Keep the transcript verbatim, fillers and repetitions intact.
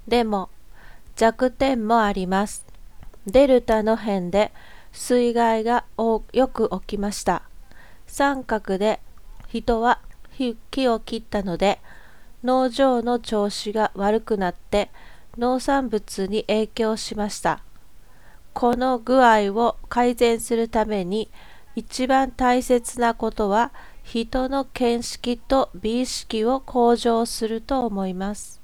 でも弱点もあります。デルタの変で水害がよく起きました。三角で人は木を切ったので農場の調子が悪くなって農産物に影響しました。この具合を改善するために一番大切なことは人の見識と美意識を向上すると思います。